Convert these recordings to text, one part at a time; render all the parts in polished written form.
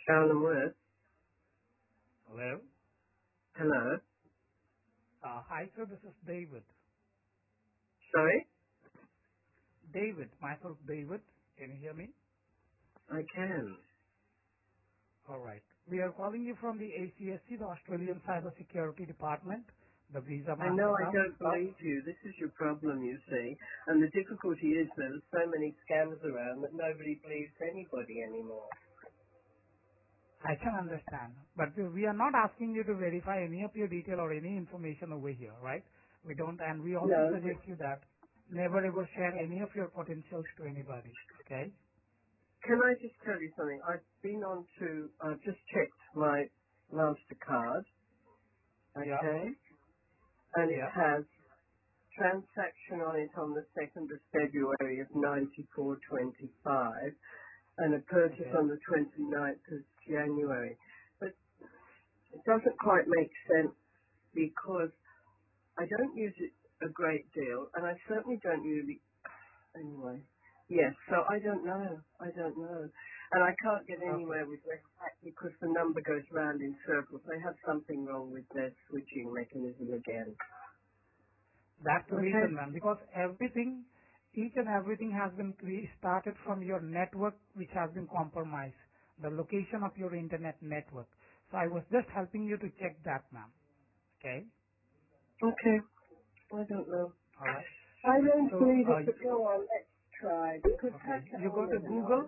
Alan Worth. Hello. Hello. Hi, sir. This is David. Sorry? Myself, David. Can you hear me? I can. All right. We are calling you from the ACSC, the Australian Cyber Security Department, the Visa I know I Mastercard. don't believe you. This is your problem, you see. And the difficulty is there's so many scams around that nobody believes anybody anymore. I can understand, but we are not asking you to verify any of your detail or any information over here, right? We don't, and we also No. suggest you that never ever share any of your potentials to anybody. Okay? Can I just tell you something? I've just checked my MasterCard, Yeah. okay? And it Yeah. has transaction on it on the 2nd of February of 94.25 and a purchase Okay. on the 29th of January. But it doesn't quite make sense because I don't use it a great deal, and I certainly don't use it anyway. Yes, so I don't know. And I can't get Okay. anywhere with Westpac because the number goes round in circles. They have something wrong with their switching mechanism again. That's the Okay? reason, ma'am, because each and everything has been started from your network, which has been compromised, the location of your internet network. So I was just helping you to check that, ma'am. Okay? Okay. I don't know. All right. I don't So, believe it, but go on, let's try. Because how okay, can, you oh, go to never Google, mind.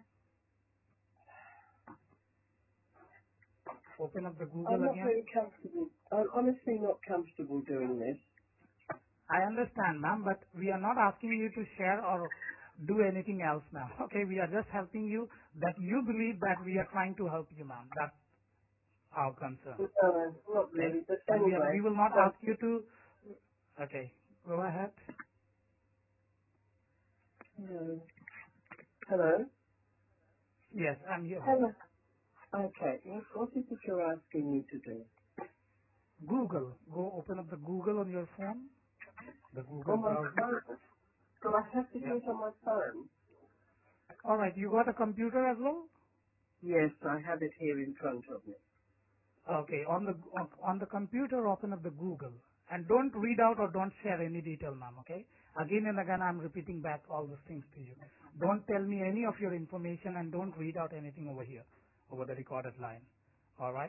open up the I'm Google not again. very comfortable. I'm honestly not comfortable doing this. I understand, ma'am, but we are not asking you to share or do anything else, ma'am. Okay, we are just helping you that you believe that we are trying to help you, ma'am. That's our concern. No, not Okay? really, but And we anyway. will not So, ask you to. Okay, go ahead. hello. Hello? Yes, I'm here, ma'am. Hello. Okay, what is it you're asking me to do? Google. Go open up the Google on your phone, the Google On my browser. phone? Do I have to do Yeah. it on my phone? All right, you got a computer as well? Yes, I have it here in front of me. Okay, on the computer, open up the Google. And don't read out or don't share any detail, ma'am, okay? Again and again, I'm repeating back all these things to you. Don't tell me any of your information and don't read out anything over here, over the recorded line. All right?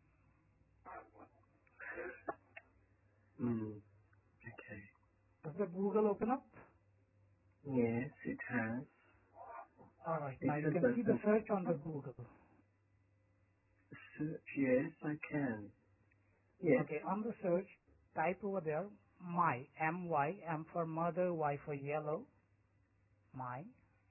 Hmm. Okay. Does the Google open up? Yes, it has. All right. It Now you has can see the opened. search on the Google. Search, yes, I can. Yes. Okay. On the search, type over there my M-Y, M for mother, Y for yellow, my,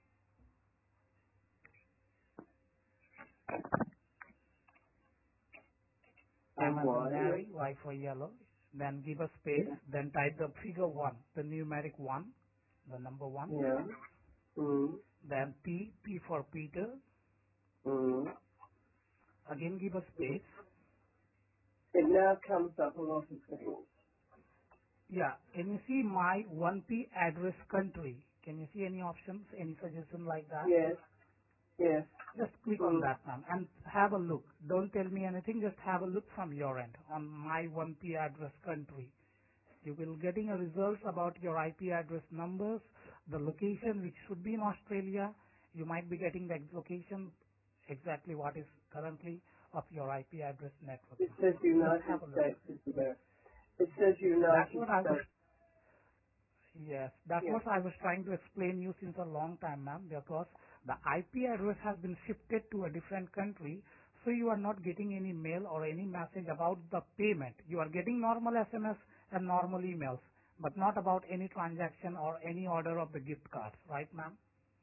M as in M-Y, Mary, Y for yellow. Then give a yes. space. Then type the figure one, the numeric one, the number one. Yeah. Yeah. Mm. Then P for Peter. Mm. Again give a space. It now comes up a lot of things. Yeah. Can you see my 1P address country? Can you see any options, any suggestion like that? Yes, yes. Just click on Mm. that, ma'am, and have a look. Don't tell me anything. Just have a look from your end on my 1P address country. You will getting a results about your IP address numbers, the location which should be in Australia. You might be getting the location exactly what is currently of your IP address network, It ma'am. says Just United have a look. States, isn't it? It says That's United what I was States. Yes, that's Yeah. what I was trying to explain you since a long time, ma'am, because the IP address has been shifted to a different country, so you are not getting any mail or any message about the payment. You are getting normal SMS and normal emails, but not about any transaction or any order of the gift cards, right, ma'am?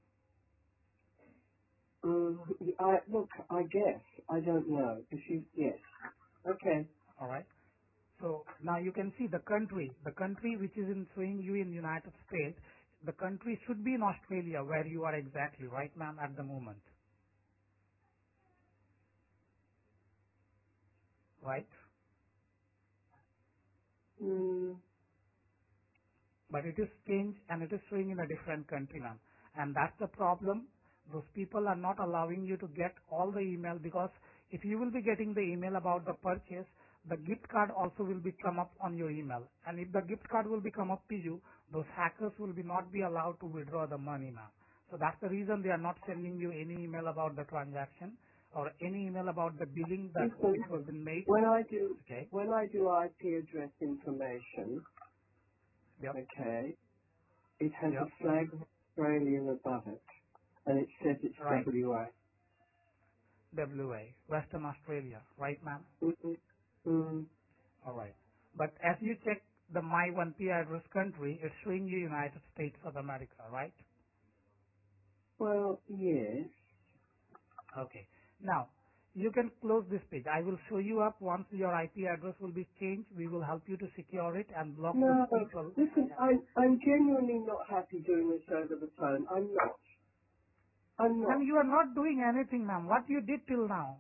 Mm. Look, I guess. I don't know. If you, yes. Okay. All right. So now you can see the country which is in showing you in United States, the country should be in Australia where you are exactly, right, ma'am, at the moment, right? Mm. But it is changed and it is showing in a different country, ma'am. And that's the problem Those people are not allowing you to get all the email, because if you will be getting the email about the purchase, the gift card also will be come up on your email. And if the gift card will be come up to you, those hackers will be not be allowed to withdraw the money now. So that's the reason they are not sending you any email about the transaction or any email about the billing that Listen, it was been made. when I do Okay. IP address information, Yep. okay, it has a Yep. flag of Australia above it, and it says it's Right. WA. WA, Western Australia, right, ma'am? Mm-hmm. Mm. All right. But as you check the My 1P address country, it's showing you United States of America, right? Well, yes. Okay. Now, you can close this page. I will show you up once your IP address will be changed. We will help you to secure it and block those No, people. listen, I'm genuinely not happy doing this over the phone. I'm not. I'm Ma'am, not. you are not doing anything, ma'am. What you did till now?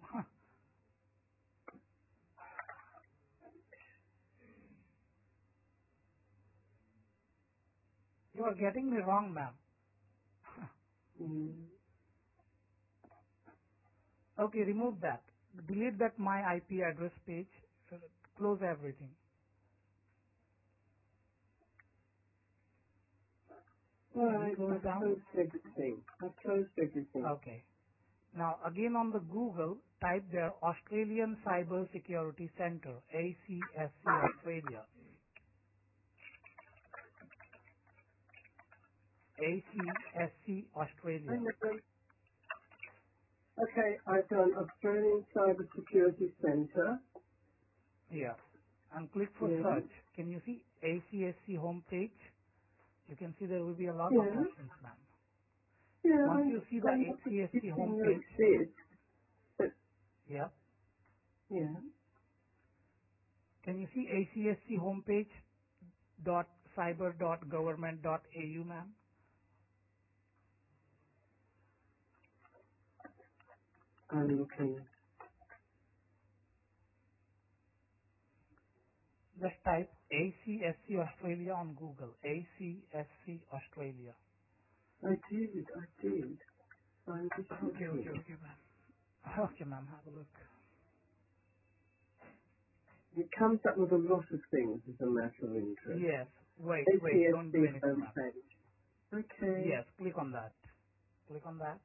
You are getting me wrong, ma'am. Mm. Okay, remove that. Delete that My IP address page. Close everything. All Can you right, close I've down? closed everything. I've closed everything. Okay. Now, again on the Google, type there Australian Cyber Security Center, ACSC Australia. ACSC I Australia. know. Okay, I've done Australian Cyber Security Centre. Here. And click for Yeah, search. Can you see ACSC homepage? You can see there will be a lot of yeah, options, ma'am. yeah. Once you see the I'm not ACSC disputing you homepage, exist, but yeah, yeah, can you see ACSC homepage dot cyber dot government dot au, ma'am? I'm looking. Just type ACSC Australia on Google. ACSC Australia. I did. I'm just Okay, okay, looking. okay, ma'am. Okay, ma'am, have a look. It comes up with a lot of things as a matter of interest. Yes, wait, don't do ATSC anything, ma'am. homepage. Okay. Yes, click on that. Click on that.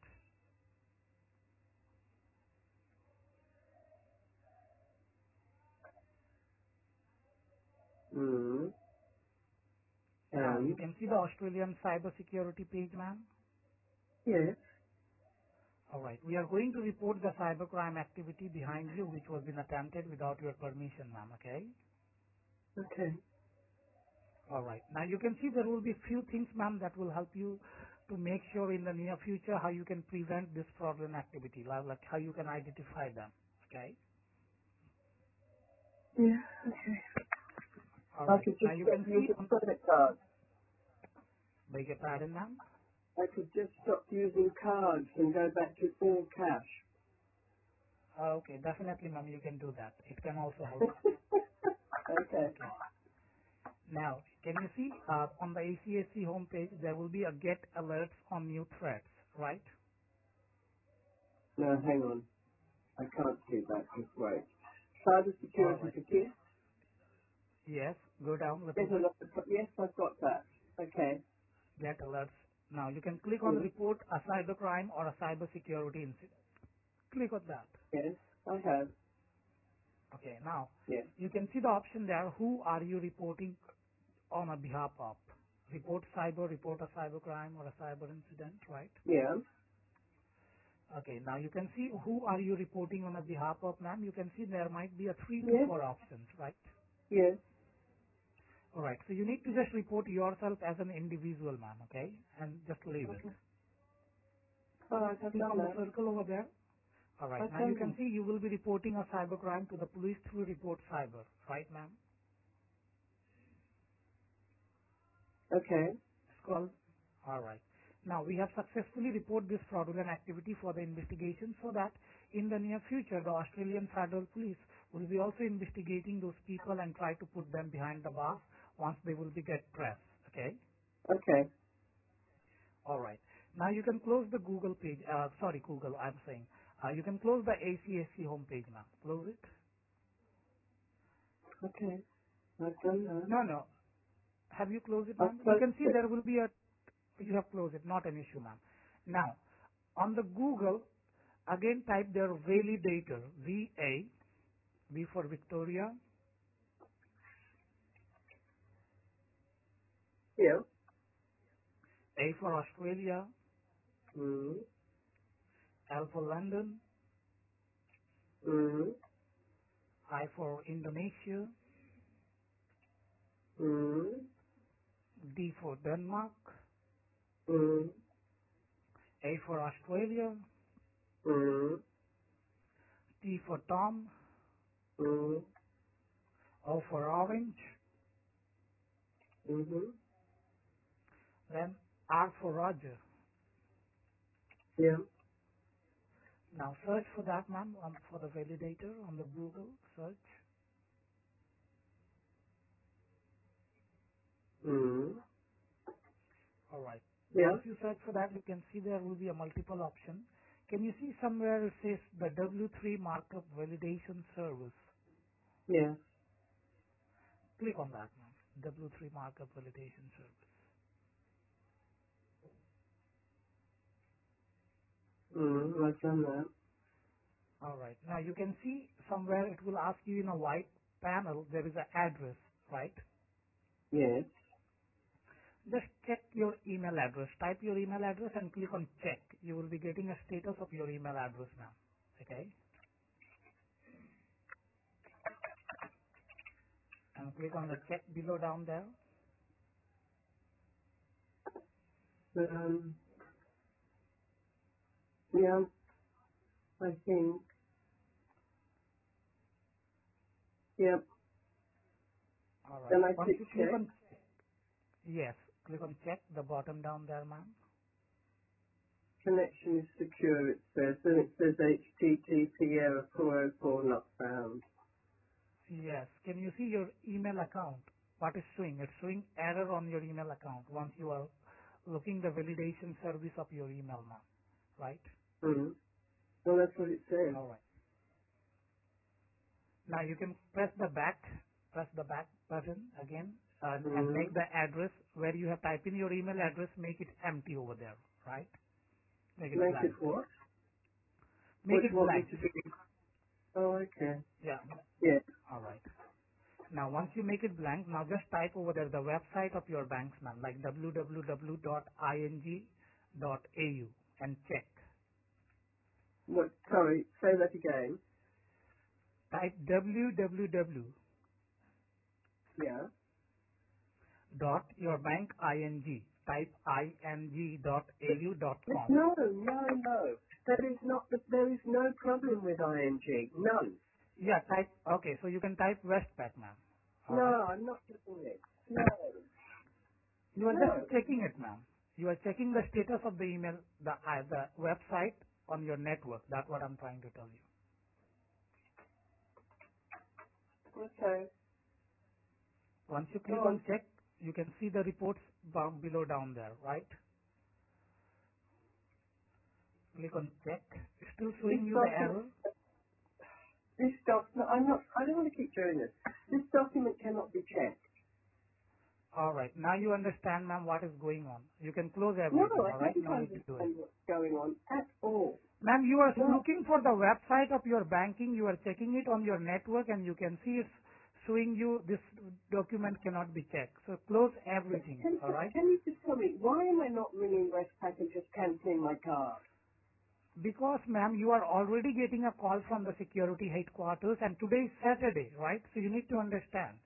Mm. Now, you And can see the Australian cyber security page, ma'am. yes. Alright, we are going to report the cybercrime activity behind you which was been attempted without your permission, ma'am, okay? Okay. Alright, now you can see there will be few things, ma'am, that will help you to make sure in the near future how you can prevent this fraudulent activity, like how you can identify them, okay? Yeah. Okay. I Alright, could now just you stop can see using on, credit cards. beg your pardon, ma'am? I could just stop using cards and go back to all cash. Okay, definitely, ma'am, you can do that. It can also help. Okay. Okay. Now, can you see on the ACSC homepage there will be a get alerts on new threats, right? No, hang on. I can't see that. Just wait. Cyber All security right. for kids. Yes, go down a little There's a bit. lot of, yes, I've got that. Okay. Get alerts. Now you can click on Yes, report a cybercrime or a cyber security incident. Click on that. yes, I have. Okay. Now Yes. you can see the option there. Who are you reporting on a behalf of? Report cyber, report a cybercrime or a cyber incident, right? Yeah. Okay. Now you can see who are you reporting on a behalf of, ma'am. You can see there might be a 3 to Yes. 4 options, right? Yes. All right. So you need to just report yourself as an individual, ma'am. Okay, and just leave it. Okay. All right, I've Click done on the that. circle over there. All right. I've Now you done can that. see you will be reporting a cybercrime to the police through report cyber. Right, ma'am? Okay. Scroll. All right. Now we have successfully reported this fraudulent activity for the investigation so that in the near future the Australian Federal Police will be also investigating those people and try to put them behind the bars once they will be get pressed. Okay? Okay. All right. Now you can close the Google page. Sorry, Google. I'm saying. You can close the ACSC homepage now. Close it. Okay. I've done that. No, no. Have you closed it, I've ma'am? You closed can see it. there will be a. You have closed it. Not an issue, ma'am. Now, on the Google, again type their validator. VA. V for Victoria. Yeah. A for Australia. Mm. L for London. Mm. I for Indonesia. Mm. D for Denmark. Mm. A for Australia. Mm. T for Tom. Mm. O for Orange. Mhm. Then R for Roger. Yeah. Now search for that, ma'am, for the validator on the Google search. Mm. All right. Yeah. Once you search for that, you can see there will be a multiple option. Can you see somewhere it says the W3 markup validation service? Yeah. Click on that, ma'am. W3 markup validation service. Mm. I've done that. All right. Now you can see somewhere it will ask you in a white panel there is an address, right? Yes. Just check your email address. Type your email address and click on check. You will be getting a status of your email address now. Okay? And click on the check below down there. Um. Yeah. I think. Yep. All right. Then I Once click you click check. on yes, click on check the bottom down there, ma'am. Connection is secure, it says. Then it says HTTP error 404 not found. Yes. Can you see your email account? What is showing? It's showing error on your email account once you are looking the validation service of your email, ma'am. Right? Mm. Well, that's what it says. All right. Now you can press the back button again, and Mm. make the address where you have typed in your email address, make it empty over there, right? Make it Make it blank. what? Make What do it you want me blank. to do? Oh, okay. Yeah. Yeah. All right. Now once you make it blank, now just type over there the website of your banks, ma'am, like www.ing.au and check. What? Sorry, say that again. Type www Yeah. dot your bank ing. Type ing.au.com. No, no, no. There is no problem with ING. None. Yeah, type. Okay, so you can type Westpac, ma'am. All No, right. I'm not doing it. No. You are just No. checking it, ma'am. You are checking the status of the email, the website on your network. That's what I'm trying to tell you. Okay. Once you Go click on. on check, you can see the reports below down there, right? Click on check. It's still This showing you the document, error. no, I don't want to keep doing this. This document cannot be checked. All right. Now you understand, ma'am, what is going on. You can close No, everything. I All right. don't No need to do it. understand what's going on at all. Ma'am, you are No, looking for the website of your banking. You are checking it on your network, and you can see it's showing you this document cannot be checked. So close everything. All right. can you just tell me, why am I not ringing Westpac and just cancelling my card? Because, ma'am, you are already getting a call from the security headquarters, and today is Saturday, right? So you need to understand.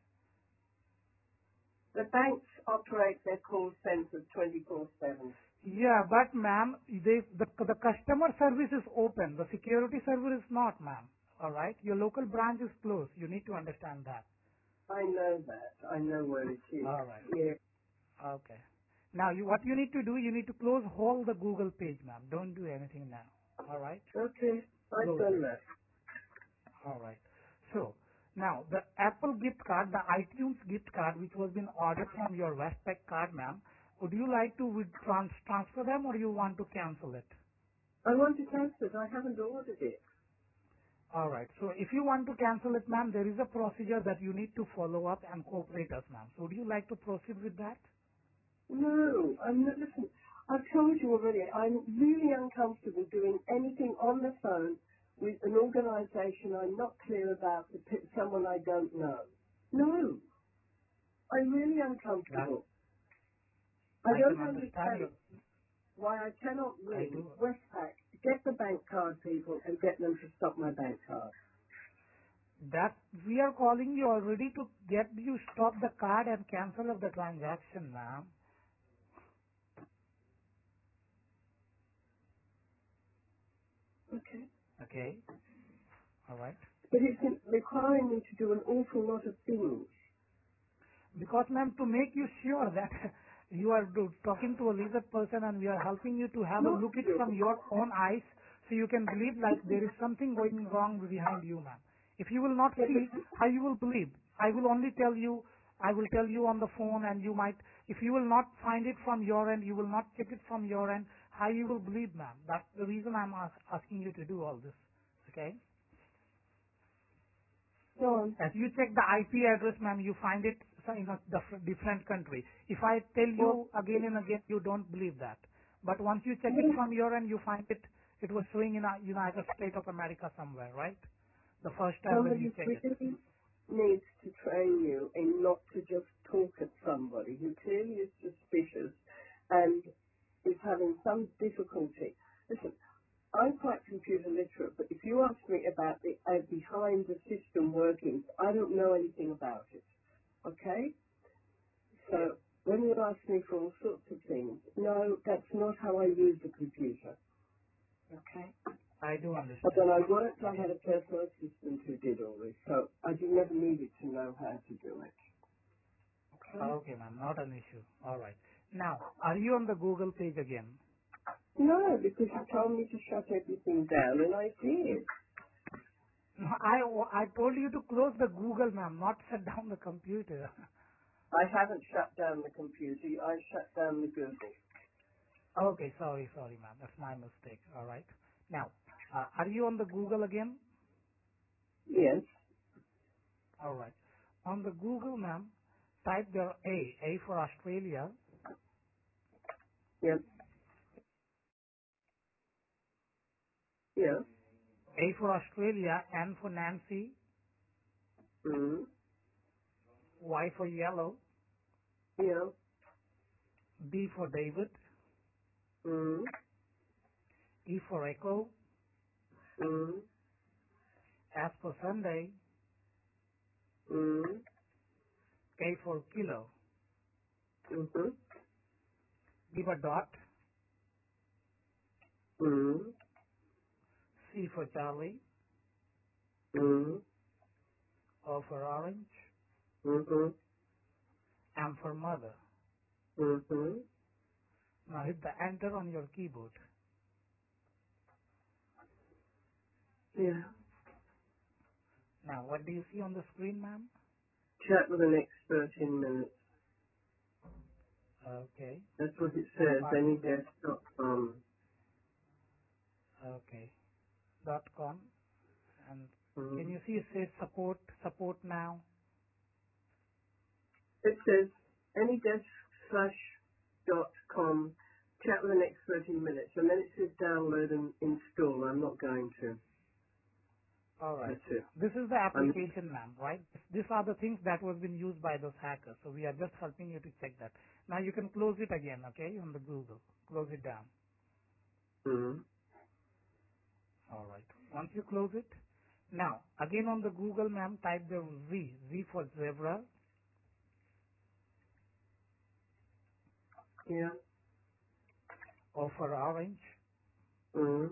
The banks operate their call centers 24/7. Yeah, but ma'am, the customer service is open. The security server is not, ma'am. All right. Your local branch is closed. You need to understand that. I know that. I know where it is. All right. Yeah. Okay. Now, what you need to do, you need to close whole the Google page, ma'am. Don't do anything now. All right? Okay. I've Close it. done that. All right. So, now, the Apple gift card, the iTunes gift card, which was been ordered from your Westpac card, ma'am, Would you like to transfer them or you want to cancel it? I want to cancel it. I haven't ordered it. All right. So if you want to cancel it, ma'am, there is a procedure that you need to follow up and cooperate us, ma'am. So would you like to proceed with that? No, I'm not. Listen, I've told you already. I'm really uncomfortable doing anything on the phone with an organisation I'm not clear about, to pick someone I don't know. No, I'm really That uncomfortable. I I can don't understand understand you. why I cannot I ring do. Westpac, get the bank card people, and get them to stop my bank card. That we are calling you already to get you stop the card and cancel of the transaction, ma'am. Okay. Okay. All right. But it's requiring me to do an awful lot of things. Because, ma'am, to make you sure that you are talking to a lizard person and we are helping you to have a Not look it you. from your own eyes so you can believe like there is something going wrong behind you, ma'am. If you will not Yeah, see, but how you will believe? I will only tell you, I will tell you on the phone and you might, if you will not find it from your end, you will not check it from your end, how you will believe, ma'am? That's the reason I'm asking you to do all this. Okay? go on. As you check the IP address, ma'am, you find it in a different country. If I tell Well, you again and again, you don't believe that. But once you check it yes, from your end, you find it was showing in a United States of America somewhere, right? The first time when you somebody check it. really needs to train you in not to just talk at somebody who clearly is suspicious and is having some difficulty. Listen, I'm quite computer literate, but if you ask me about the behind the system workings, I don't know anything about it. Okay? Yeah. So when you ask me for all sorts of things, no, that's not how I use the computer. Okay? I do But when understand. I worked, I Okay. had a personal assistant who did all this, so I did never needed to know how to do it. Okay? Okay, ma'am, not an issue. All right. Now, are you on the Google page again? No, because you told me to shut everything down, and I did. No, I told you to close the Google, ma'am, not shut down the computer. I haven't shut down the computer. I shut down the Google. Okay, sorry, ma'am. That's my mistake. All right. Now, are you on the Google again? Yes. All right. On the Google, ma'am, type there A for Australia, Yes. Yes. A for Australia, N for Nancy, Mm. Y for yellow, Yeah. D for David, Mm. E for echo, Mm. S for Sunday, Mm. K for kilo. Mhm. Give a dot, Mm. C for Charlie, Mm. O for orange, Mhm. M for mother. Mhm. Now hit the enter on your keyboard. Yeah. Now what do you see on the screen, ma'am? Chat with an expert in minutes. Okay. That's what it What says. part is that? Anydesk.com. Okay. .com. And can Mm. you see it says support now? It says anydesk/.com. Chat with an expert in minutes, and then it says download and install. I'm not going to. All right. That's it. This is the I'm. application, ma'am, right? These are the things that was been used by those hackers. So we are just helping you to check that. Now you can close it again, okay, on the Google. Close it down. Mm. All right. Once you close it, now again on the Google, ma'am, type the Z for zebra, Yeah. O for orange, Mm.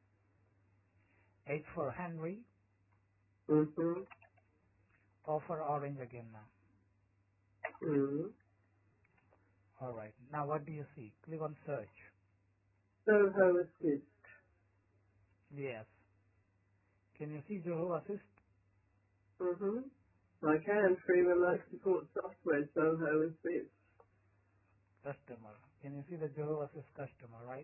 H for Henry, Mhm. O for orange again, ma'am. Mm. All right. Now what do you see? Click on search. Soho Assist. Yes. Can you see Zoho Assist? Mhm. I can free remote support software. Soho Assist. Customer. Can you see the Joe Assist customer, right?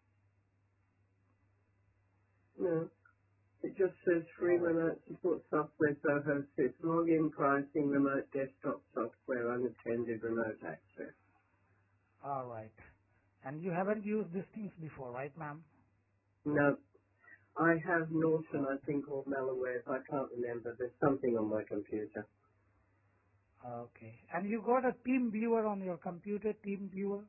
No. It just says free All right. remote support software, Soho 6, login pricing, remote desktop software, unattended remote access. All right. And you haven't used these things before, right, ma'am? No, I have Norton, Oh, I think, or malware. I can't remember. There's something on my computer. okay. And you got a team viewer on your computer, team viewer?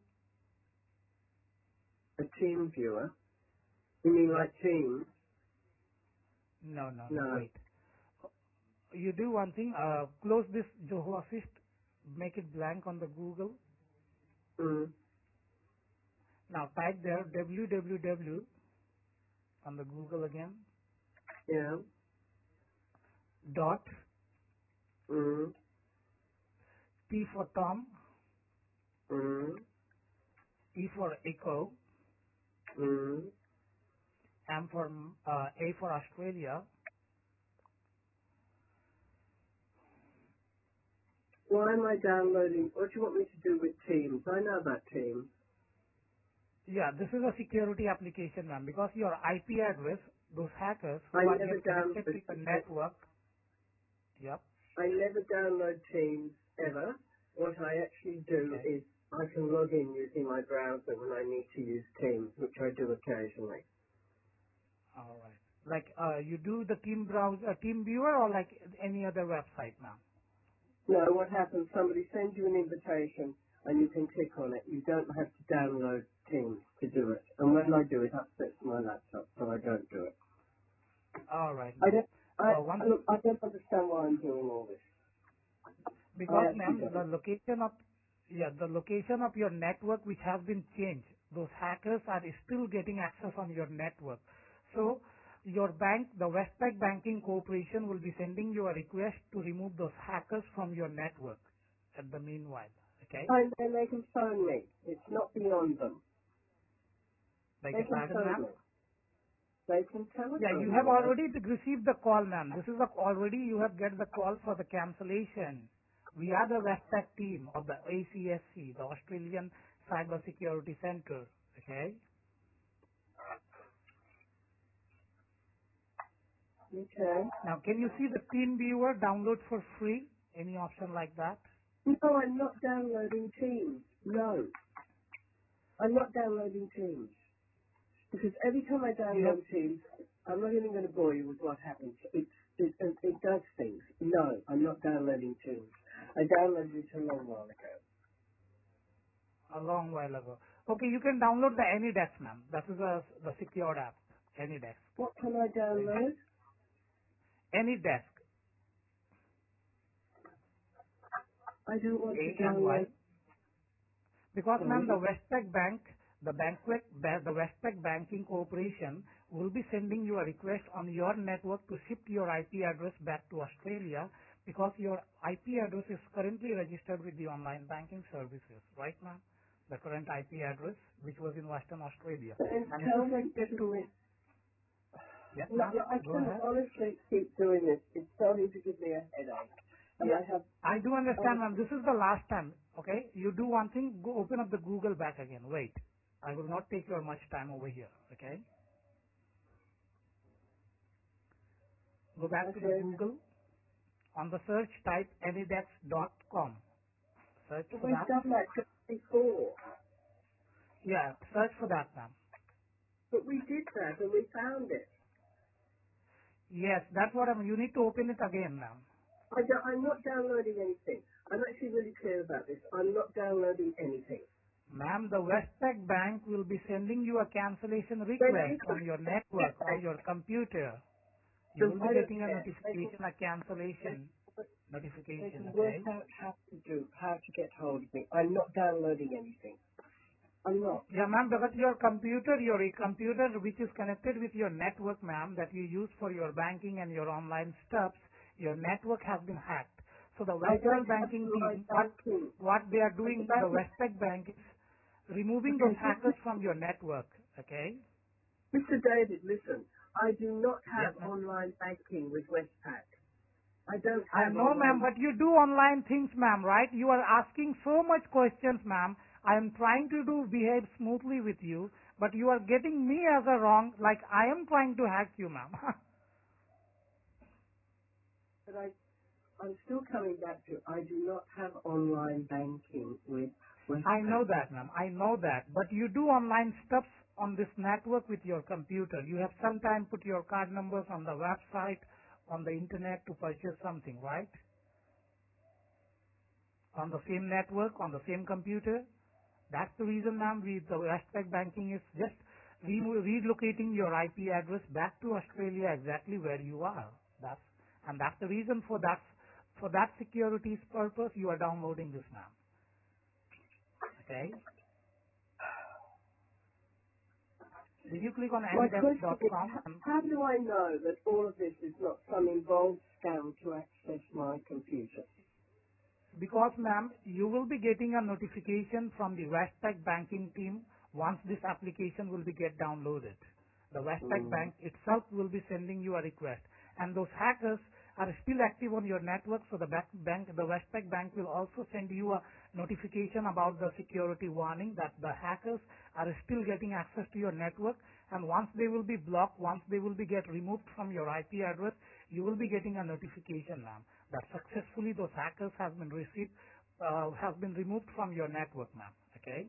A team viewer? You mean Yep. like Teams? No, no, no, No. wait. You do one thing, close this Zoho Assist, make it blank on the Google. Mm. Now type there www on the Google again, Yeah. dot, Mm. T for Tom, Mm. E for Echo, Mm. M for, A for Australia. Why am I downloading? What do you want me to do with Teams? I know about Teams. Yeah, this is a security application, ma'am, because your IP address, those hackers I who are never get connected download. to your network, yep, I never download Teams ever. What I actually do okay, is I can log in using my browser when I need to use Teams, which I do occasionally. all right. Like, you do the team browser, team viewer or like any other website, ma'am? No, what happens? Somebody sends you an invitation and you can click on it. You don't have to download Teams to do it. And when I do it, it upsets my laptop, so I don't do it. All right, I ma'am. don't. I Once, look. I don't understand why I'm doing all this. because I actually ma'am, the don't. location of, yeah, the location of your network which has been changed, those hackers are still getting access on your network. So, your bank, the Westpac Banking Corporation will be sending you a request to remove those hackers from your network at the meanwhile. Okay? And then they can phone me. It's not beyond them. Beg They your can pardon, phone ma'am? me. They can Yeah, you telephone have me. already received the call, ma'am. This is the, already you have get the call for the cancellation. We are the Westpac team of the ACSC, the Australian Cyber Security Center. Okay? Okay. Now, can you see the Team Viewer download for free? Any option like that? No, I'm not downloading Teams. No, I'm not downloading Teams. Because every time I You have, download Teams, I'm not even going to bore you with what happens. It does things. No, I'm not downloading Teams. I downloaded it a long while ago. a long while ago. Okay, you can download the AnyDesk, ma'am. That is the secured app, AnyDesk. What can I download? AnyDesk, I don't want to A-N-Y. download. Because, ma'am, the Sorry. Westpac Bank, the Westpac Banking Corporation will be sending you a request on your network to shift your IP address back to Australia because your IP address is currently registered with the online banking services, right, ma'am? The current IP address, which was in Western Australia. And And it is tell them to shifted to, submit. yes, No, ma'am, no, I go can ahead. honestly keep doing this. It's starting to give me a headache. And Yeah, I have I do other. understand, ma'am. This is the last time, okay? You do one thing, go open up the Google back again. Wait. I will not take your much time over here, okay? Go back to the Okay. Google. On the search, type anydex.com. Search But for we've that. done that just before. Yeah, search for that, ma'am. But we did that and we found it. Yes, that's what you need to open it again, ma'am. I'm not downloading anything. I'm actually really clear about this. I'm not downloading anything. Ma'am, the Westpac Bank will be sending you a cancellation Then request you on your get network, on that. your computer. You Then will be I don't getting a care. notification, a They, cancellation they notification, can work okay? out how to get hold of me. I'm not downloading anything. I'm not. Yeah, ma'am, because your computer which is connected with your network, ma'am, that you use for your banking and your online stuffs, your network has been hacked. So the I Western don't have banking online team, banking. what they are And the doing, the bank, Westpac Bank is removing those okay, hackers from your network. Okay? Mr. David, listen. I do not Yes, have ma'am. online banking with Westpac. I don't I have know, ma'am, online. but you do online things, ma'am, right? You are asking so much questions, ma'am. I am trying to behave smoothly with you, but you are getting me as a wrong, like I am trying to hack you, ma'am. But I'm still coming back to I do not have online banking with I Westpac. know that, ma'am. I know that. But you do online stuff on this network with your computer. You have sometimes put your card numbers on the website, on the internet to purchase something, right? On the same network, on the same computer. That's the reason, ma'am, the Westpac banking is just relocating your IP address back to Australia exactly where you are. That's the reason for that security's purpose you are downloading this, ma'am. Okay? Did you click on My question is, anydesk.com? how do I know that all of this is not some involved scam to access my computer? Because, ma'am, you will be getting a notification from the Westpac banking team once this application will be get downloaded. The Westpac Mm. bank itself will be sending you a request. And those hackers are still active on your network, so the Westpac bank will also send you a notification about the security warning that the hackers are still getting access to your network. And once they will be blocked, once they will be get removed from your IP address, you will be getting a notification, ma'am, that successfully those hackers have been removed from your network, ma'am. Okay?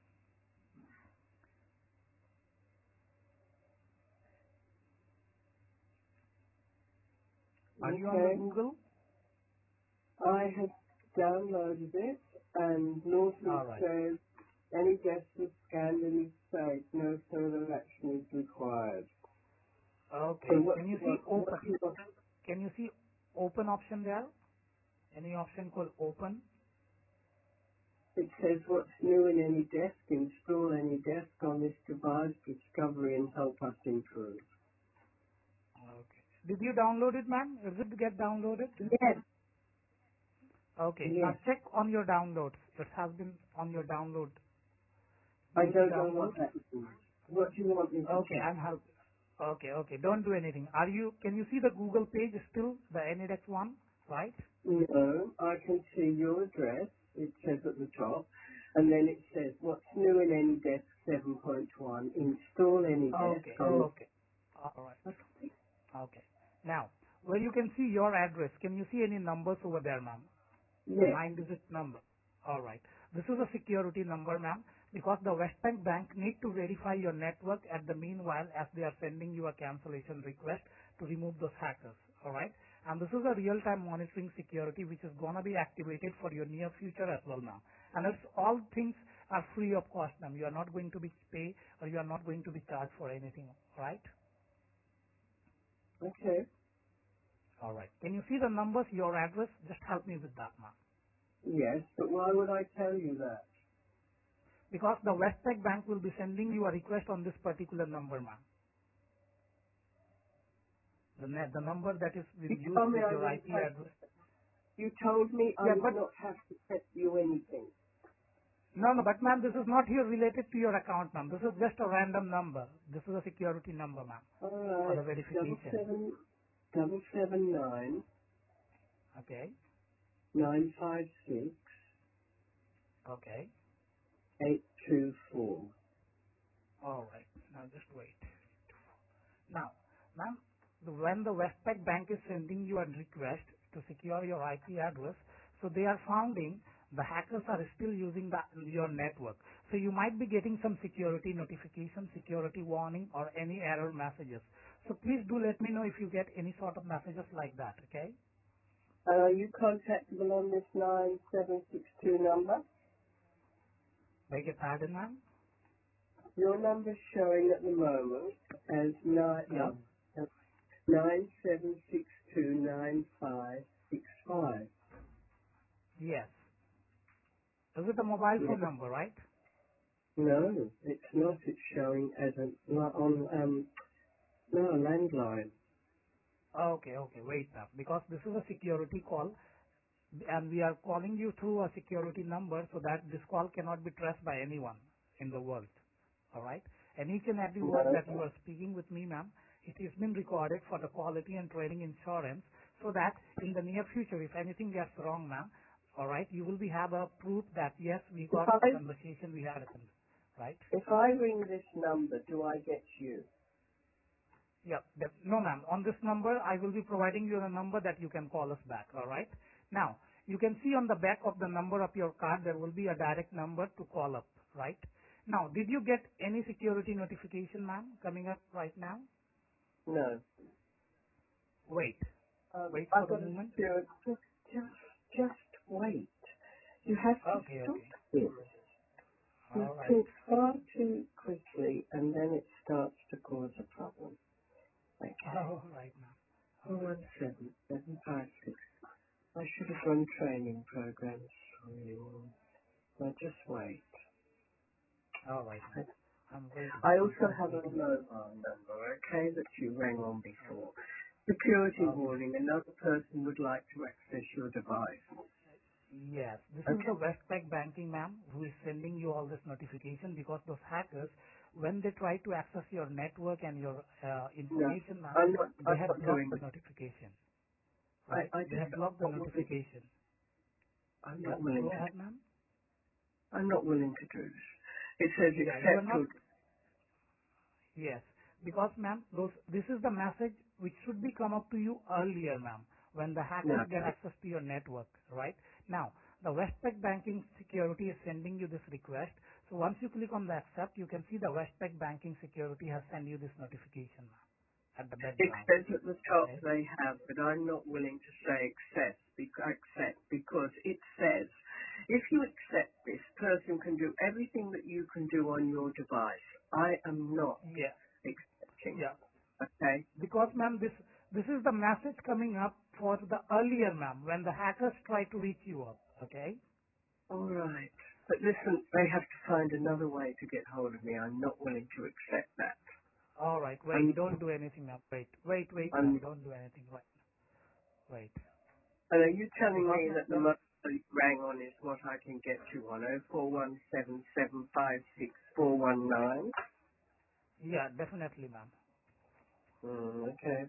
Are you on the Okay. Google? I have downloaded it and Norton All right. says any guest was scanned and is safe. No further action is required. So Okay. what Can do you you see want? What open? do you want? Can you see open option there? Any option called open? It says what's new in any desk, install any desk on this device, discovery and help us improve. Okay. Did you download it, ma'am? Is it get downloaded? Yes, Okay. Now yes. check on your downloads. It has been on your download. I Go to don't know what downloads. that means. What do you want me to Okay, check? I'm help. Okay, okay. Don't do anything. Can you see the Google page still, the NEDX one, right? No, I can see your address. It says at the top. And then it says, what's new in AnyDesk 7.1? Install Okay, AnyDesk on okay. All right. Okay. Now, where you can see your address, can you see any numbers over there, ma'am? The Yes. 9-digit number. All right. This is a security number, ma'am, because the Westpac Bank need to verify your network at the meanwhile as they are sending you a cancellation request to remove those hackers. All right. And this is a real-time monitoring security which is going to be activated for your near future as well, ma'am. And it's all things are free of cost, ma'am. You are not going to be pay or you are not going to be charged for anything. All right. Okay. All right. Can you see the numbers, your address? Just help me with that, ma'am. Yes, but why would I tell you that? Because the Westpac Bank will be sending you a request on this particular number, ma'am. The number that is You been used told me with I your wouldn't IP have, address. you told me I Yeah, would but not have to tell you anything. no, but ma'am, this is not here related to your account, ma'am. This is just a random number. This is a security number, ma'am, All for right. the Double verification. seven, double seven nine, Okay, 956 okay. 824. All right. Now just wait. Now, ma'am, when the Westpac Bank is sending you a request to secure your IP address, so they are finding the hackers are still using your network. So you might be getting some security notification, security warning, or any error messages. So please do let me know if you get any sort of messages like that, okay? Are you contactable on this 9762 number? Beg your pardon, ma'am? Your number's showing at the moment as Yep. 97629565. Yes. Is it a mobile Yeah. phone number, right? No, it's not. It's showing as a no, a landline. Okay, okay. Wait, ma'am. Because this is a security call, and we are calling you through a security number so that this call cannot be traced by anyone in the world. All right? And each and every word No. that you are speaking with me, ma'am, it has been recorded for the quality and training insurance so that in the near future, if anything gets wrong, ma'am, all right, you will be have a proof that yes, we If got a I conversation, we had a right? if I ring this number, do I get you? Yeah. No, ma'am. On this number, I will be providing you a number that you can call us back. All right. Now, you can see on the back of the number of your card, there will be a direct number to call up. Right. Now, did you get any security notification, ma'am, coming up right now? No. Wait. Wait for I've the got to moment. do it. Just wait. You have to Okay. stop Okay. this. You All right. talk far too quickly, and then it starts to cause a problem. Okay. All right, ma'am. All right. 417756. I should have run training programs for you. Now just wait. All right, ma'am. I'm waiting. I I'm also just have a waiting. mobile number, okay, that you rang on before. Security Okay. warning, another person would like to access your device. Yes, this is Okay. the Westpac banking, ma'am, who is sending you all this notification because those hackers, when they try to access your network and your No, information, ma'am, I'm not, they I'm have not blocked doing the that. notification, right? I They just, have blocked the I'm not willing, notification. I'm Yeah, not willing go to, ahead, ma'am. I'm not willing to do this. It says Yeah, you are accept not. or, Yes, because ma'am, this is the message which should be come up to you earlier, ma'am, when the hackers no. get access to your network, right? Now, the Westpac Banking Security is sending you this request. So once you click on the accept, you can see the Westpac Banking Security has sent you this notification, ma'am, at the It background. says at the top Okay? they have, but I'm not willing to say accept because it says if you accept this person can do everything that you can do on your device. I am not Yeah, accepting. yeah. Okay? Because ma'am, this is the message coming up for the earlier, ma'am, when the hackers try to reach you up. Okay? All right. But listen, they have to find another way to get hold of me. I'm not willing to accept that. All right, wait, I'm, don't do anything, ma'am. Wait, I'm, ma'am, don't do anything. Wait. and are you telling Because me ma'am, that the mobile you rang on is what I can get you on 0417756419? yeah, definitely, ma'am. Okay.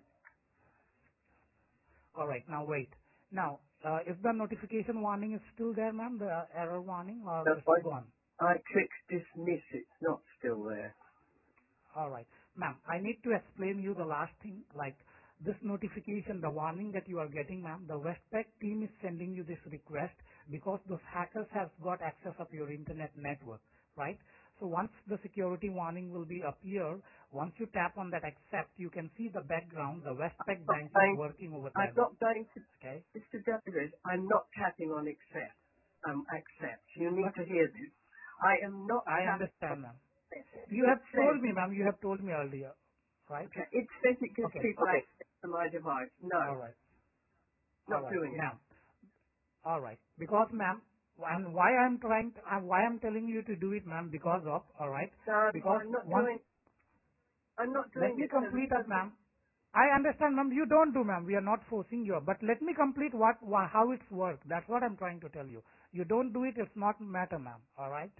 All right, now wait. Now, if the notification warning is still there, ma'am, the error warning, or That's it's why gone? I clicked dismiss. It's not still there. All right. Ma'am, I need to explain you the last thing, like this notification, the warning that you are getting, ma'am, the Westpac team is sending you this request because those hackers have got access of your internet network, right? So once the security warning will be appear, once you tap on that accept, you can see the background, the Westpac Not banking going, working over I'm there, ma'am. not going to, Okay? Mr. David, I'm not tapping on accept. Accept. You need But to hear this. I am not I tapping on understand, ma'am. accept. You It have says, told me, ma'am, you have told me earlier, right? okay, it says it gives Okay. people access to my device. No, All right. All not right. doing it. Now, all right. Because, ma'am, and why I'm trying, why I'm telling you to do it, ma'am, because of, all right, No, because once, I'm not let doing me it. So the complete up, person, ma'am. I understand, ma'am, you don't do, ma'am. We are not forcing you, but let me complete how it's work. That's what I'm trying to tell you. You don't do it, it's not matter, ma'am. All right?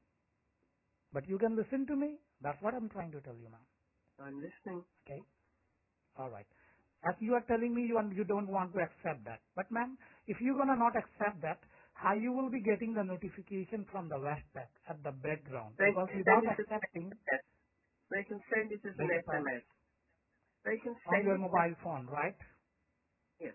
But you can listen to me. That's what I'm trying to tell you, ma'am. I'm listening. Okay? All right. As you are telling me you don't want to accept that. But ma'am, if you're gonna not accept that, how you will be getting the notification from the Westpac at the background? They Because can send without it as an accepting, SMS. They can send it as an beg your pardon, SMS. They can on send your it as, mobile phone, right? yes.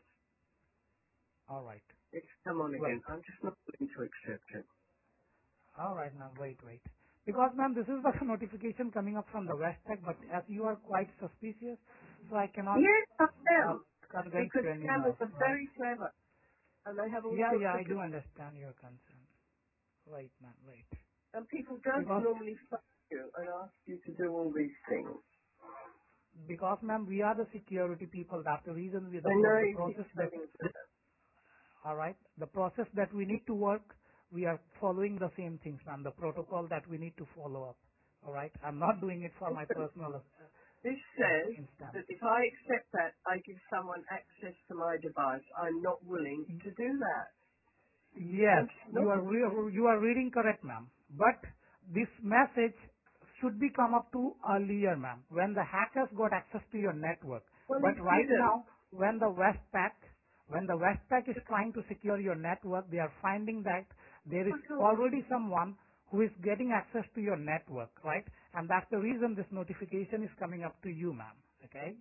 All right. It's come on again. Wait. I'm just not willing to accept it. All right, ma'am. Wait. Because ma'am, this is the notification coming up from the Westpac, but as you are quite suspicious, so I cannot Yes, I uh, am. convince Because you scammers anymore, are right? very clever. And they have all Yeah, sorts of... I do understand your concern. Wait, ma'am, wait. And people don't Because normally phone you and ask you to do all these things. Because, ma'am, we are the security people. That's the reason I know the you keep process that, saying that. all right, the process that we need to work, we are following the same things, ma'am. The protocol that we need to follow up. All right. I'm not doing it for my Listen, personal this says instance. that if I accept that, I give someone access to my device. I'm not willing to do that. Yes, I'm just not... you are reading correct, ma'am. But this message should be come up to earlier, ma'am, when the hackers got access to your network. Well, But it right didn't. now, when the Westpac When the Westpac is trying to secure your network, they are finding that there is What else? already someone who is getting access to your network, right? And that's the reason this notification is coming up to you, ma'am. Okay?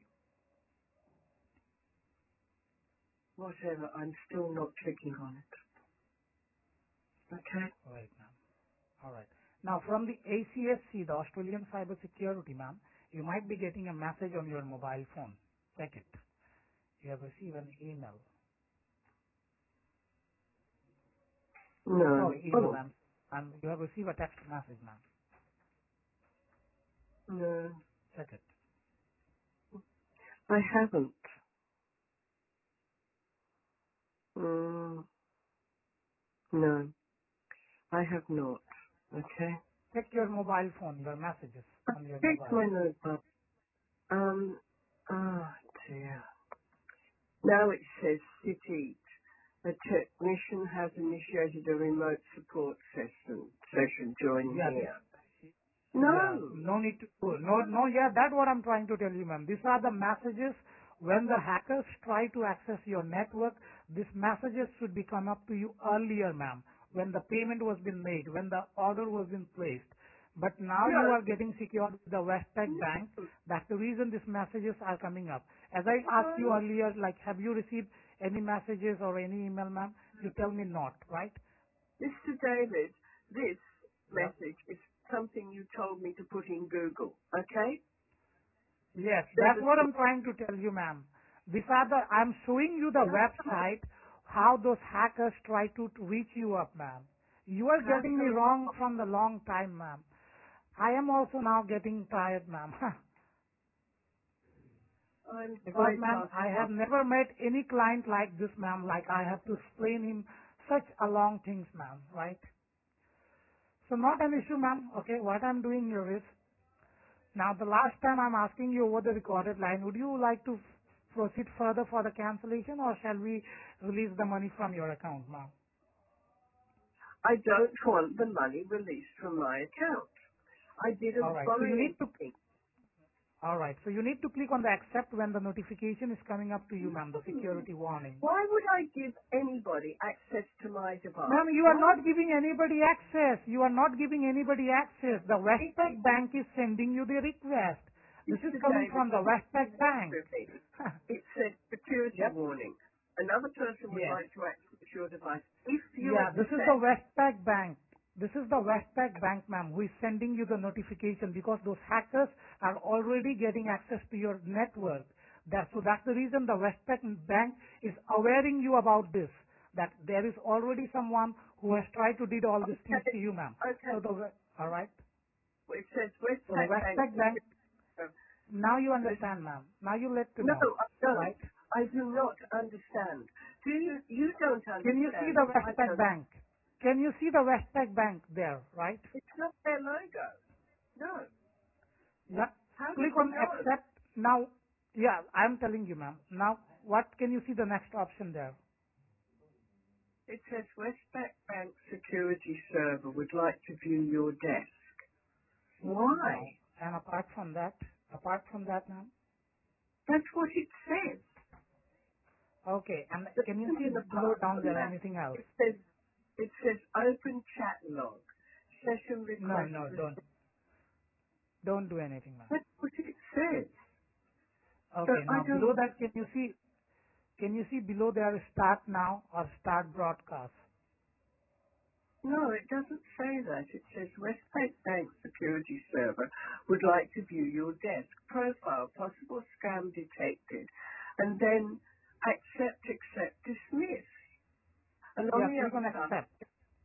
Whatever, I'm still not clicking on it. Okay? Right, ma'am. All right. Now, from the ACSC, the Australian Cyber Security, ma'am, you might be getting a message on your mobile phone. Check it. You have received an email. No. Sorry, email, Oh, ma'am. And you have received a text message, ma'am. no. Check it. I haven't. Mm, no, I have not. Okay? Check your mobile phone, your messages I on your checked mobile. my notebook. Oh dear. Now it says City. A technician has initiated a remote support session. Join Yeah, here. yeah, No. no need to, no, yeah, that's what I'm trying to tell you, ma'am. These are the messages when the hackers try to access your network. These messages should be come up to you earlier, ma'am, when the payment was been made, when the order was been placed. But now you No. are getting secured with the Westpac Bank. No. That's the reason these messages are coming up. As I asked you No. earlier, like, have you received any messages or any email, ma'am? You tell me not, right? Mr. David, this Yep. message is something you told me to put in Google. Okay? Yes, There's that's a what I'm trying to tell you, ma'am. I'm showing you the website, how those hackers try to reach you up, ma'am. You are getting me hacker. wrong from the long time, ma'am. I am also now getting tired, ma'am. I'm Because, sorry to ma'am, ask I you. have never met any client like this, ma'am, like I have to explain him such a long things, ma'am, right? So not an issue, ma'am. Okay, what I'm doing here is, now, the last time I'm asking you over the recorded line, would you like to proceed further for the cancellation, or shall we release the money from your account now? I don't want the money released from my account. I All didn't right. buy So you need to. anything. All right. So you need to click on the accept when the notification is coming up to you, ma'am. The No. security warning. Why would I give anybody access to my Ma'am, device? you are Why? not giving anybody access. You are not giving anybody access. The It, Westpac Bank is sending you the request. This is Mr. coming David, from the Westpac Bank. it said security Yep. warning. Another person would Yes. like to access your device. If you Yeah, this is the accept, Westpac Bank. This is the Westpac Bank, ma'am, who is sending you the notification because those hackers are already getting access to your network. That's the reason the Westpac Bank is awareing you about this, that there is already someone who has tried to did all these things okay, to you, ma'am. okay, All right. it says So the Westpac Bank. Westpac Bank, now you understand, ma'am. Now you let to No, know, I don't. right? I do not understand. Do you? You don't Can you see understand. the I Westpac don't. Bank? Can you see the Westpac Bank there, right? It's not their logo. No. Yeah. How do Click you on know? accept. Now, yeah, I'm telling you, ma'am. Now, what can you see the next option there? It says Westpac Bank security server would like to view your desk. Why? No. And apart from that, ma'am. That's what it says. Okay. And There can you isn't see an below apart down from there that. anything else? It says open chat log. Session No, request no, received. don't do anything, ma'am. That's what it says. So Okay. I Now don't. below that, can you see below there start now or start broadcast? No, it doesn't say that. It says Westpac Bank security server would like to view your desk profile, possible scam detected, and then accept, dismiss. And on Yeah, the click other on side, accept.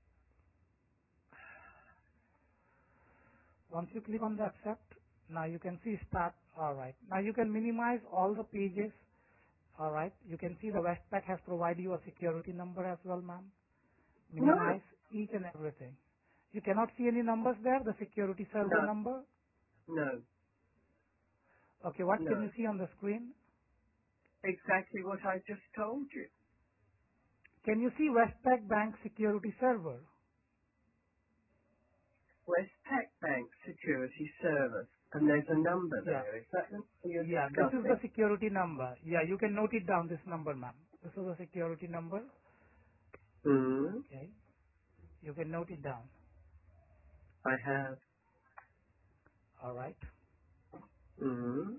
Once you click on the accept, now you can see start. All right. Now you can minimize all the pages. All right. You can see the Westpac has provided you a security number as well, ma'am. no, Minimize each and everything. You cannot see any numbers there, the security server no, number. no, Okay, what can no. you see on the screen? Exactly what I just told you. Can you see Westpac Bank security server? Westpac Bank security service. And there's a number Yeah. there. Is that the number you're Yeah, this is the discussing? security number. Yeah, you can note it down, this number, ma'am. This is the security number. Hmm. Okay. You can note it down. I have. All right. Hmm.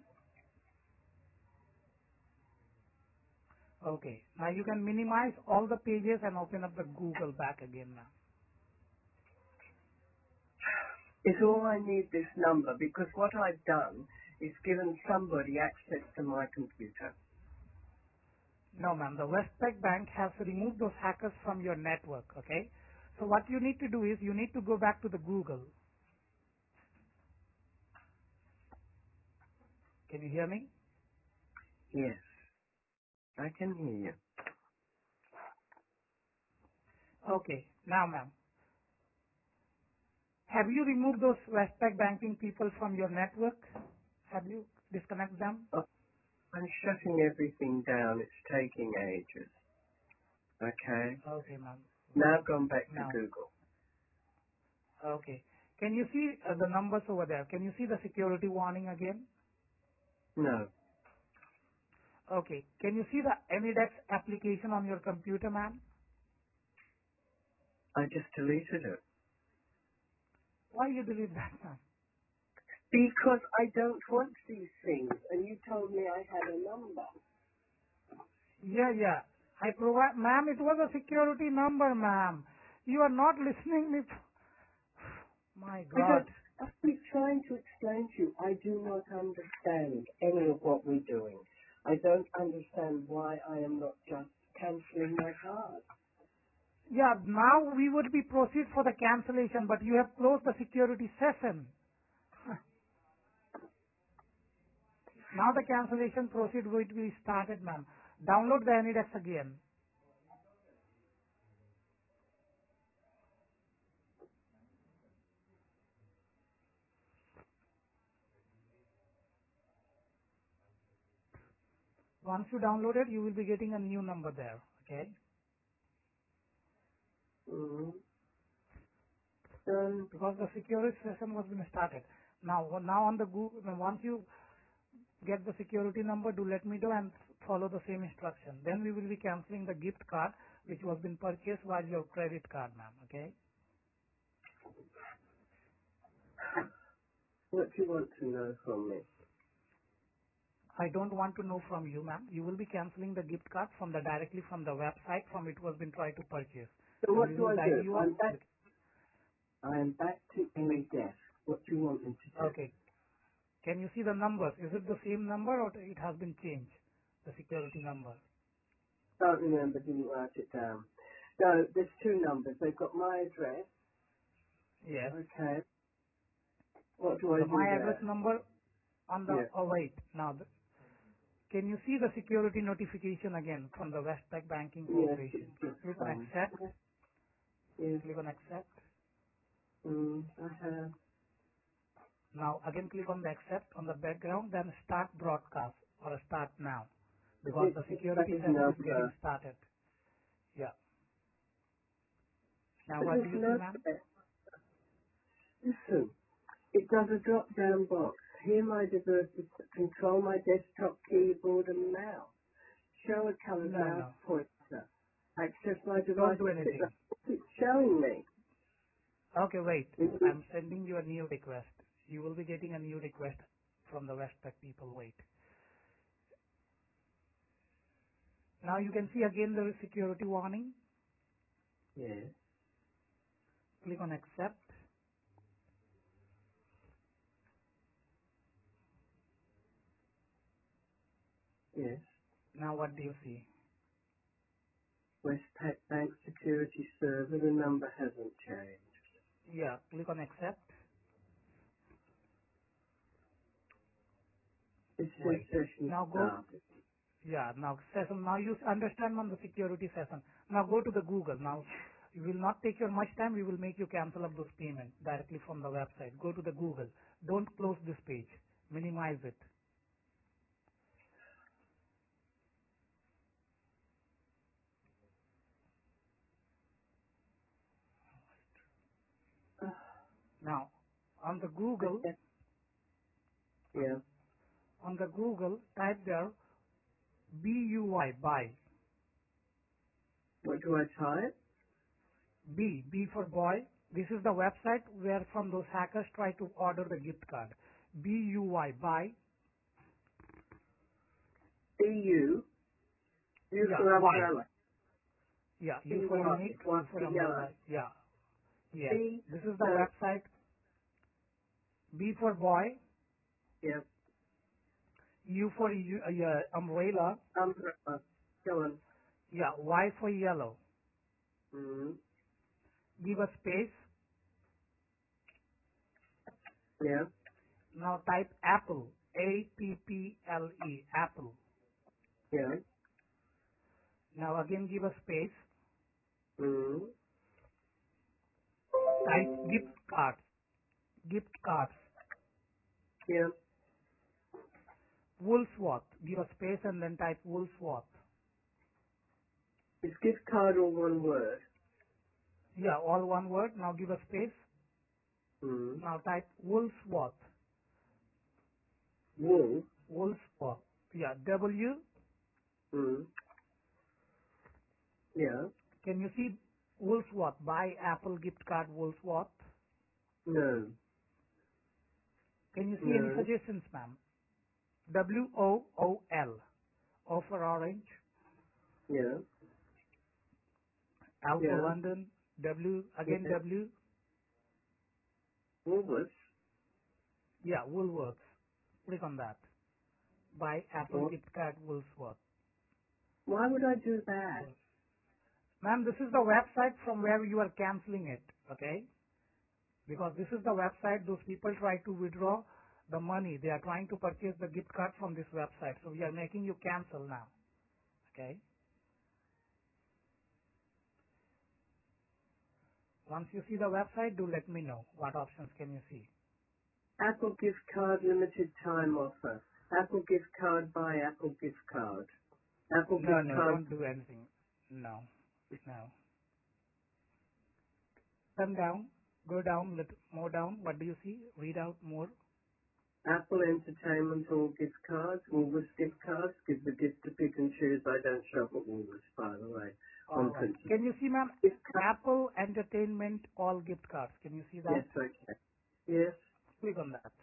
Okay. Now you can minimize all the pages and open up the Google back again now. Is all I need this number because what I've done is given somebody access to my computer. No, ma'am. The Westpac Bank has removed those hackers from your network. Okay. So what you need to do is you need to go back to the Google. Can you hear me? Yes, I can hear you. Okay. Now, ma'am, have you removed those Westpac banking people from your network? Have you disconnected them? Oh, I'm shutting everything down. It's taking ages. Okay. Okay, ma'am. Now I've gone back to Now, Google. okay. Can you see the numbers over there? Can you see the security warning again? No, Okay. Can you see the Emidex application on your computer, ma'am? I just deleted it. Why you delete that, ma'am? Because I don't want these things, and you told me I had a number. Yeah. I provide, ma'am, it was a security number, ma'am. You are not listening me. My I God. don't. I've been trying to explain to you. I do not understand any of what we're doing. I don't understand why I am not just cancelling my card. Yeah, now we would be proceed for the cancellation, but you have closed the security session. Now the cancellation proceed will be started, ma'am. Download the Anidex again. Once you download it, you will be getting a new number there. Okay? Mm-hmm. So, Because the security session was been started. Now on the Google, once you get the security number, do let me know and follow the same instruction. Then we will be cancelling the gift card which was been purchased via your credit card, ma'am. Okay? what do you want to know from me? I don't want to know from you, ma'am. You will be canceling the gift card from the directly from the website from it was been tried to purchase, So and what we do will I guide do? you I'm on. back. I am back to any desk. What do you want me to do? Okay. Can you see the numbers? Is it the same number or it has been changed? The security number. Can't remember. Didn't write it down. No, there's two numbers. They've got my address. Yes. Okay. What do I The do my address there? number on the. Yeah. Oh wait. Now, can you see the security notification again from the Westpac Banking Yes, Corporation? it's just Click on fine. accept. Yes. Click on accept. I have. Now again click on the accept on the background, then start broadcast or start now because It's the the security same session is getting number. started. Yeah. Now But what there's do you see, no. ma'am? Listen. It does a drop-down box. Hear my devices. Control my desktop keyboard and mouse. Show a coloured No, mouse no. pointer. Access my Don't device. do anything. It's showing me. Okay, wait. Mhm. I'm sending you a new request. You will be getting a new request from the Westpac people. Wait. Now you can see again the security warning. Yes. Click on accept. Yes. Now what do you see? Westpac Bank Security Server. The number hasn't changed. Yeah, click on accept. It says Wait. session Now go. started. Yeah, now session. Now you understand on the security session. Now go to the Google. Now you will not take your much time. We will make you cancel up those payments directly from the website. Go to the Google. Don't close this page. Minimize it. Now on the Google, Okay. Yeah. On the Google, type there BUY, buy. What do I type? B for boy. This is the website where from those hackers try to order the gift card. BUY, buy. EU. U Yeah, for Y. umbrella. Yeah, U for BY. unique, Y U for for yellow. umbrella. Yeah, yes. B. This is the No. website. B for boy, Yeah. U for umbrella. Umbrella. Go on. Yeah, Y for yellow. Mm. Give a space. Yeah. Now type apple. APPLE, apple. Yeah. Now again give a space. Mm. Type gift cards. Gift cards. Yeah. Woolsworth. Give a space and then type Woolsworth. Is gift card all one word? Yeah, all one word. Now give a space. Mm. Now type Woolsworth. Wool. Woolsworth. Yeah, W. Mm. Yeah. Can you see Woolsworth? Buy Apple gift card Woolsworth. No. Can you see any No. suggestions, ma'am? WOOL. O for orange. Yeah. L for Yeah. London. W. Again Yeah. W. Woolworths. Yeah, Woolworths. Click on that. Buy Apple What? gift card Woolsworth. Why would I do that? Ma'am, this is the website from where you are canceling it, okay? Because this is the website those people try to withdraw the money. They are trying to purchase the gift card from this website. So we are making you cancel now, okay? Once you see the website, do let me know what options can you see. Apple gift card limited time offer. Apple gift card buy Apple gift card. Apple No, gift no, card. don't do anything. No, no. Turn down, go down, little more down. What do you see? Read out more. Apple Entertainment all gift cards. Woolworths gift cards. Give the gift to pick and choose. I don't shop at Woolworths, by the way. All On right. principle. Can you see, ma'am? Gift card. Apple Entertainment all gift cards. Can you see Yes, that? okay. Yes. Click on that.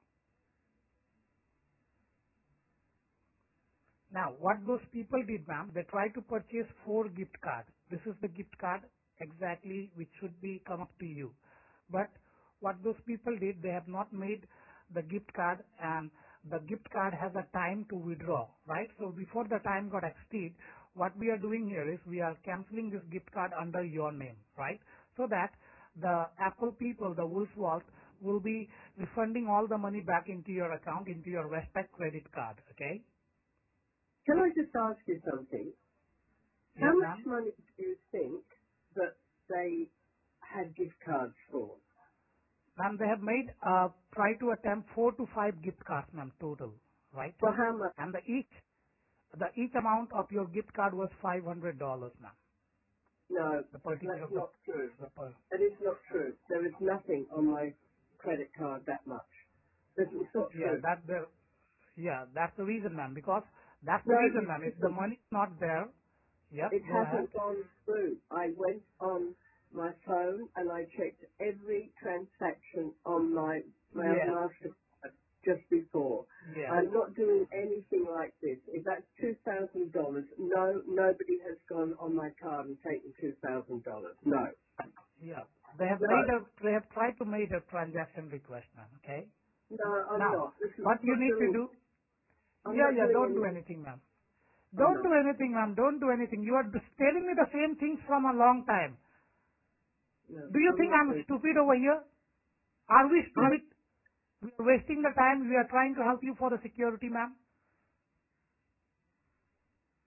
Now, what those people did, ma'am, they tried to purchase 4 gift cards. This is the gift card exactly which should be come up to you. But what those people did, they have not made the gift card and the gift card has a time to withdraw, right? So before the time got exceeded, what we are doing here is we are canceling this gift card under your name, right? So that the Apple people, the Woolsworth, will be refunding all the money back into your account, into your Westpac credit card, okay? Can I just ask you something? How Yes, much ma'am. money do you think that they had gift cards for? Ma'am, they have made, try to attempt 4 to 5 gift cards, ma'am, total, right? For how much? And the each amount of your gift card was $500, ma'am. No, The particular, that's not true. the per, That is not true. There is nothing on my credit card that much. It's not yeah, true. that's the reason, ma'am, because that's the No, reason, you ma'am. If the didn't. money is not there, yep, It go ahead. hasn't gone through. I went on my phone and I checked every transaction on my Yes, Mastercard just before. yes, I'm not doing anything like this. If that's $2,000, no, nobody has gone on my card and taken $2,000. No, yeah. no, They have tried to make a transaction request, ma'am, okay? no, I'm Now, not. Listen, what I'm you not need to doing. do, I'm yeah, not yeah, doing don't do anything. anything, ma'am. I'm Don't not. do anything, ma'am. Don't do anything. You are telling me the same things from a long time. No, Do you I'm think not I'm doing. stupid over here? Are we I stupid? We are wasting the time. We are trying to help you for the security, ma'am.